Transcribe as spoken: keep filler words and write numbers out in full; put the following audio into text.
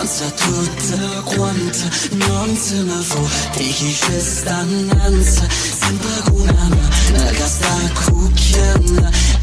danza tutta quanta, non se ne fa di chi c'è stanza, sempre con una mano che sta cucchiando